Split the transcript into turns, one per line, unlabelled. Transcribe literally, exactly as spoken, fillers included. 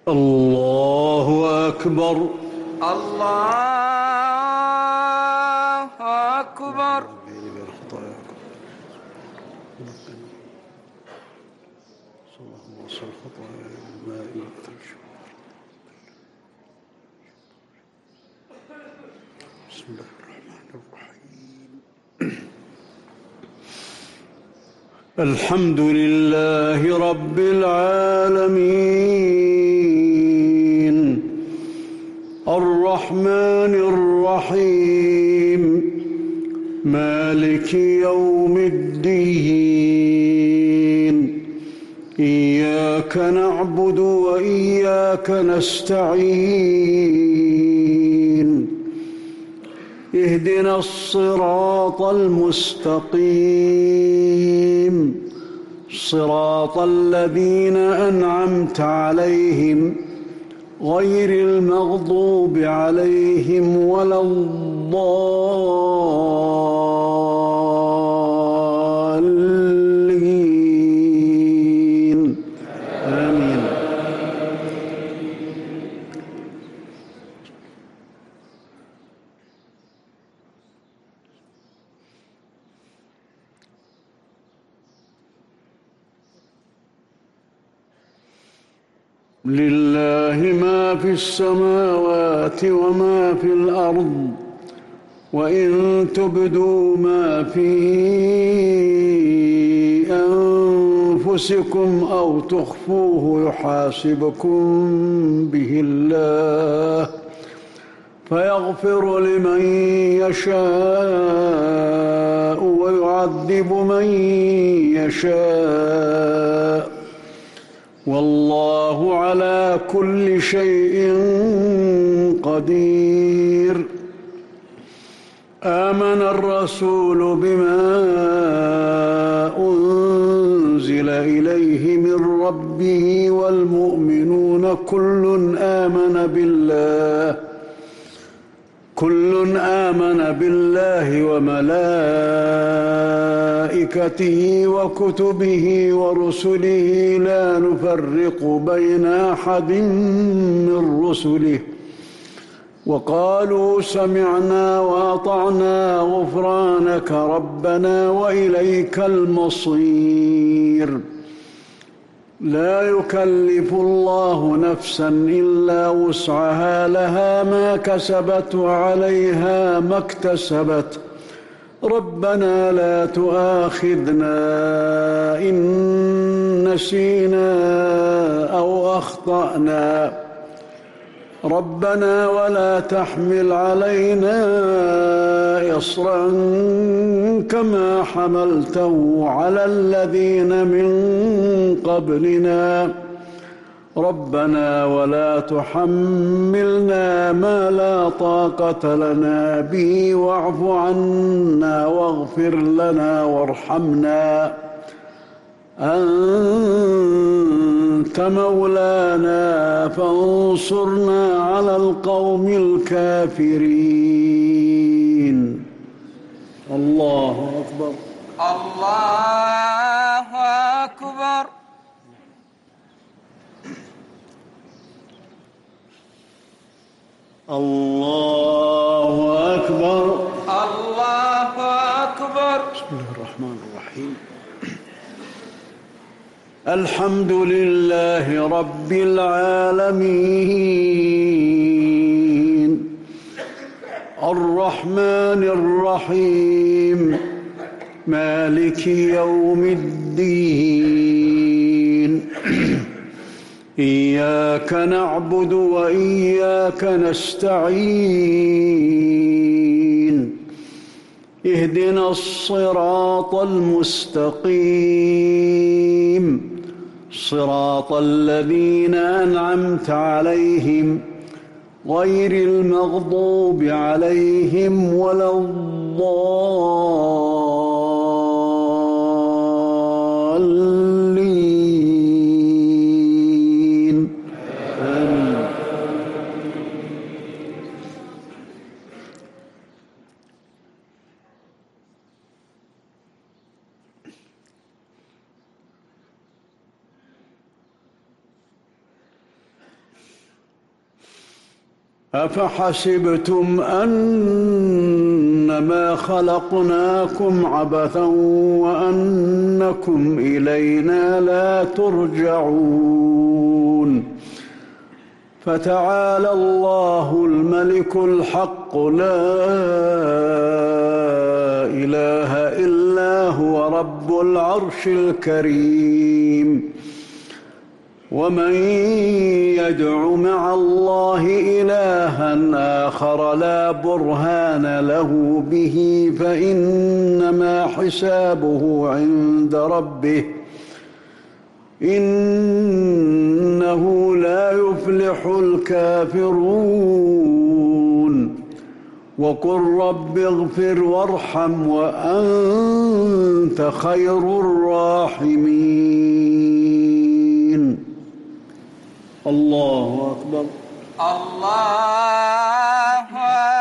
الله أكبر.
الله أكبر.
بسم الله الرحمن الرحيم. الحمد لله رب العالمين الرحمن الرحيم مالك يوم الدين إياك نعبد وإياك نستعين اهدنا الصراط المستقيم صراط الذين أنعمت عليهم غير المغضوب عليهم ولا الضالين آمين. لله ما في السماوات وما في الأرض وإن تبدوا ما في أنفسكم أو تخفوه يحاسبكم به الله فيغفر لمن يشاء ويعذب من يشاء والله على كل شيء قدير. آمن الرسول بما أنزل إليه من ربه والمؤمنون كل آمن بالله كل آمن بالله وملائكته وكتبه ورسله لا نفرق بين أحد من رسله وقالوا سمعنا وأطعنا غفرانك ربنا وإليك المصير. لا يكلف الله نفسا إلا وسعها لها ما كسبت وعليها ما اكتسبت ربنا لا تؤاخذنا إن نسينا أو أخطأنا ربنا ولا تحمل علينا إصرا كما حملته على الذين من قبلنا ربنا ولا تحملنا ما لا طاقة لنا به واعف عنا واغفر لنا وارحمنا أنت مولانا فانصرنا على القوم الكافرين. الله أكبر.
الله أكبر.
الله أكبر.
الله أكبر.
بسم الله الرحمن الرحيم. الحمد لله رب العالمين الرحمن الرحيم مالك يوم الدين إياك نعبد وإياك نستعين اهدنا الصراط المستقيم صراط الذين أنعمت عليهم غير المغضوب عليهم ولا الضالين آمين. أفحسبتم أنما خلقناكم عبثا وأنكم إلينا لا ترجعون فتعالى الله الملك الحق لا إله إلا هو رب العرش الكريم ومن يدع مع الله إلها آخر لا برهان له به فإنما حسابه عند ربه إنه لا يفلح الكافرون وقل رب اغفر وارحم وأنت خير الراحمين. الله أكبر.
الله